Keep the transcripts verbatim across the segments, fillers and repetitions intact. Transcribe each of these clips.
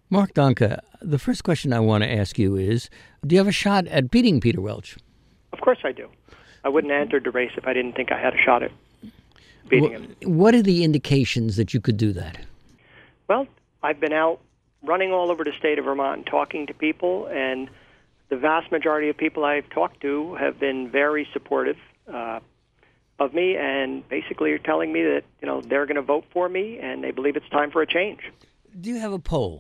Mark Donka, the first question I want to ask you is, do you have a shot at beating Peter Welch? Of course I do. I wouldn't have entered the race if I didn't think I had a shot at beating him. What are the indications that you could do that? Well, I've been out running all over the state of Vermont and talking to people, and the vast majority of people I've talked to have been very supportive uh, of me, and basically are telling me that, you know, they're going to vote for me and they believe it's time for a change. Do you have a poll?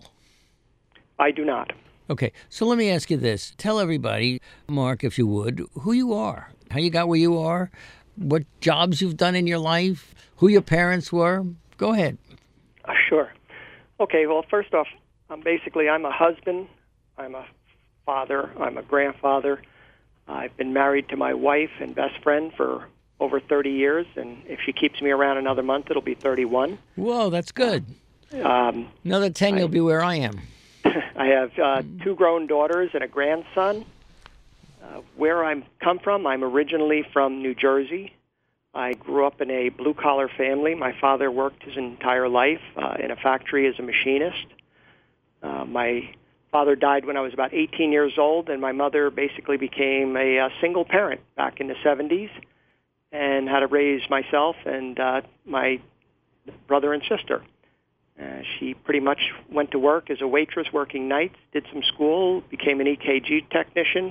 I do not. Okay, so let me ask you this. Tell everybody, Mark, if you would, who you are, how you got where you are, what jobs you've done in your life, who your parents were. Go ahead. Uh, sure. Okay, well, first off, um, basically I'm a husband, I'm a father, I'm a grandfather. I've been married to my wife and best friend for over thirty years, and if she keeps me around another month, it'll be thirty-one. Whoa, that's good. Um, Another ten, I, you'll be where I am. I have uh, two grown daughters and a grandson. Uh, where I come from, I'm originally from New Jersey. I grew up in a blue-collar family. My father worked his entire life uh, in a factory as a machinist. Uh, my father died when I was about eighteen years old, and my mother basically became a, a single parent back in the seventies and had to raise myself and uh, my brother and sister. Uh, she pretty much went to work as a waitress working nights, did some school, became an E K G technician,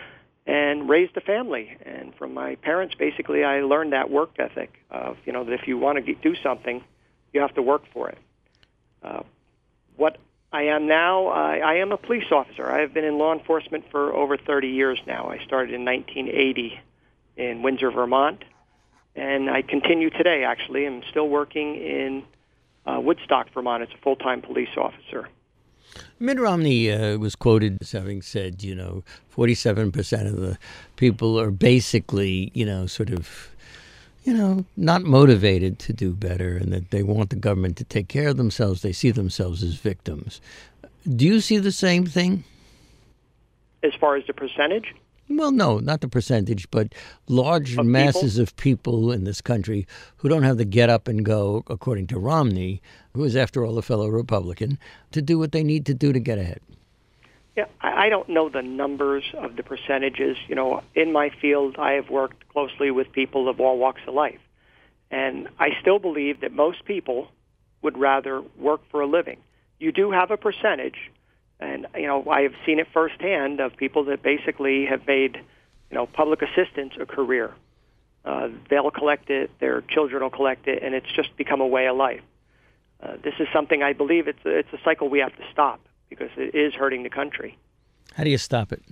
and raised a family. And from my parents, basically, I learned that work ethic of, you know, that if you want to do something, you have to work for it. Uh, what I am now, I, I am a police officer. I have been in law enforcement for over thirty years now. I started in nineteen eighty in Windsor, Vermont, and I continue today, actually. I'm still working in uh, Woodstock, Vermont, as a full-time police officer. Mitt Romney uh, was quoted as having said, you know, forty-seven percent of the people are basically, you know, sort of, you know, not motivated to do better, and that they want the government to take care of themselves. They see themselves as victims. Do you see the same thing? As far as the percentage? Well, no, not the percentage, but large of masses people? of people in this country who don't have the get up and go, according to Romney, who is, after all, a fellow Republican, to do what they need to do to get ahead. Yeah, I don't know the numbers of the percentages. You know, in my field, I have worked closely with people of all walks of life. And I still believe that most people would rather work for a living. You do have a percentage. And, you know, I have seen it firsthand of people that basically have made, you know, public assistance a career. Uh, they'll collect it, their children will collect it, and it's just become a way of life. Uh, this is something I believe it's a, it's a cycle we have to stop because it is hurting the country. How do you stop it?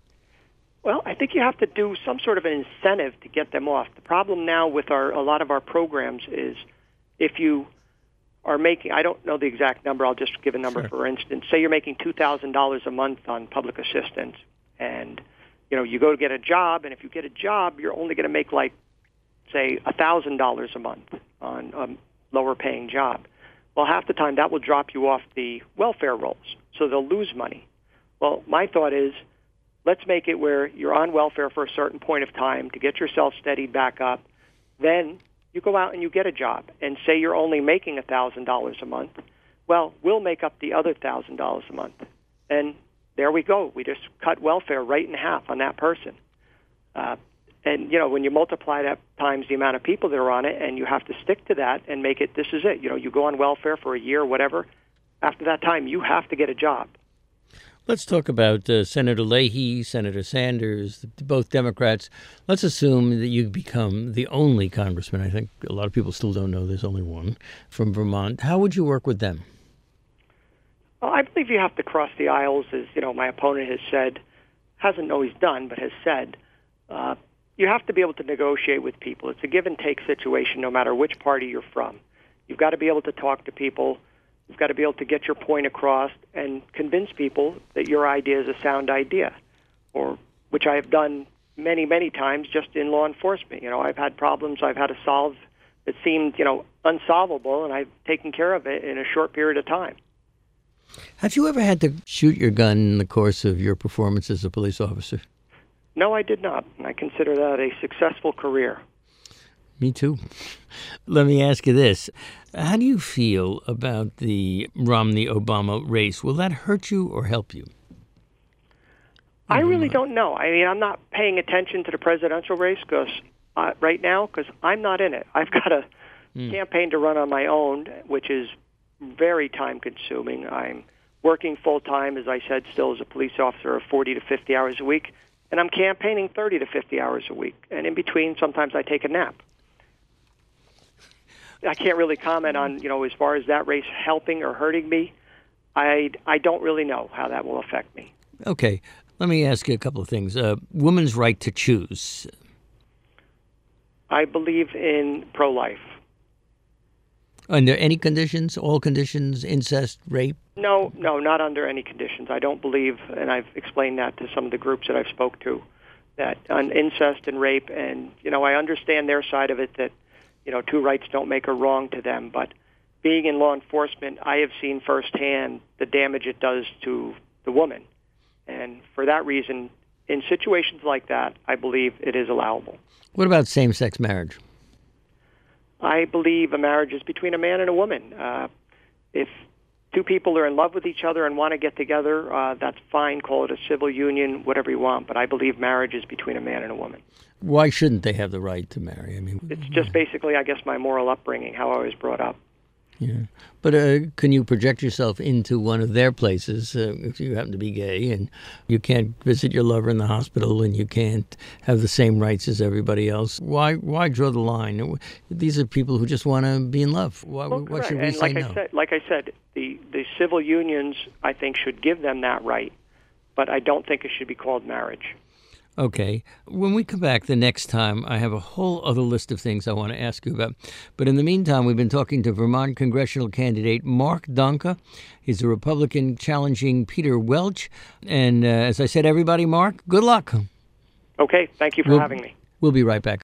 Well, I think you have to do some sort of an incentive to get them off. The problem now with our a lot of our programs is if you are making, I don't know the exact number, I'll just give a number Sure. for instance. Say you're making two thousand dollars a month on public assistance, and you know you go to get a job, and if you get a job, you're only going to make like, say, one thousand dollars a month on a lower paying job. Well, half the time that will drop you off the welfare rolls, so they'll lose money. Well, my thought is, let's make it where you're on welfare for a certain point of time to get yourself steadied back up. Then you go out and you get a job, and say you're only making one thousand dollars a month. Well, we'll make up the other one thousand dollars a month. And there we go. We just cut welfare right in half on that person. Uh, and, you know, when you multiply that times the amount of people that are on it, and you have to stick to that and make it, this is it. You know, you go on welfare for a year or whatever. After that time, you have to get a job. Let's talk about uh, Senator Leahy, Senator Sanders, both Democrats. Let's assume that you become the only congressman. I think a lot of people still don't know there's only one from Vermont. How would you work with them? Well, I believe you have to cross the aisles, as you know, my opponent has said, hasn't always done, but has said. Uh, you have to be able to negotiate with people. It's a give-and-take situation no matter which party you're from. You've got to be able to talk to people. You've got to be able to get your point across and convince people that your idea is a sound idea, or which I have done many, many times just in law enforcement. You know, I've had problems I've had to solve that seemed, you know, unsolvable, and I've taken care of it in a short period of time. Have you ever had to shoot your gun in the course of your performance as a police officer? No, I did not. I consider that a successful career. Me too. Let me ask you this. How do you feel about the Romney-Obama race? Will that hurt you or help you? I really don't know. I mean, I'm not paying attention to the presidential race because uh, right now because I'm not in it. I've got a mm. campaign to run on my own, which is very time-consuming. I'm working full-time, as I said, still as a police officer of forty to fifty hours a week, and I'm campaigning thirty to fifty hours a week. And in between, sometimes I take a nap. I can't really comment on, you know, as far as that race helping or hurting me. I, I don't really know how that will affect me. Okay. Let me ask you a couple of things. Uh, women's right to choose. I believe in pro-life. Under any conditions, all conditions, incest, rape? No, no, not under any conditions. I don't believe, and I've explained that to some of the groups that I've spoke to, that on incest and rape, and, you know, I understand their side of it, that, you know, two rights don't make a wrong to them, but being in law enforcement, I have seen firsthand the damage it does to the woman. And for that reason, in situations like that, I believe it is allowable. What about same-sex marriage? I believe a marriage is between a man and a woman. Uh, if two people are in love with each other and want to get together, uh, that's fine. Call it a civil union, whatever you want. But I believe marriage is between a man and a woman. Why shouldn't they have the right to marry? I mean, it's just basically, I guess, my moral upbringing, how I was brought up. Yeah, but uh, can you project yourself into one of their places uh, if you happen to be gay and you can't visit your lover in the hospital and you can't have the same rights as everybody else? Why why draw the line? These are people who just want to be in love. Why, well, why should we and say like no? I said, like I said, the, the civil unions, I think, should give them that right, but I don't think it should be called marriage. Okay. When we come back the next time, I have a whole other list of things I want to ask you about. But in the meantime, we've been talking to Vermont congressional candidate Mark Donka. He's a Republican challenging Peter Welch. And uh, as I said, everybody, Mark, good luck. Okay. Thank you for we'll, having me. We'll be right back.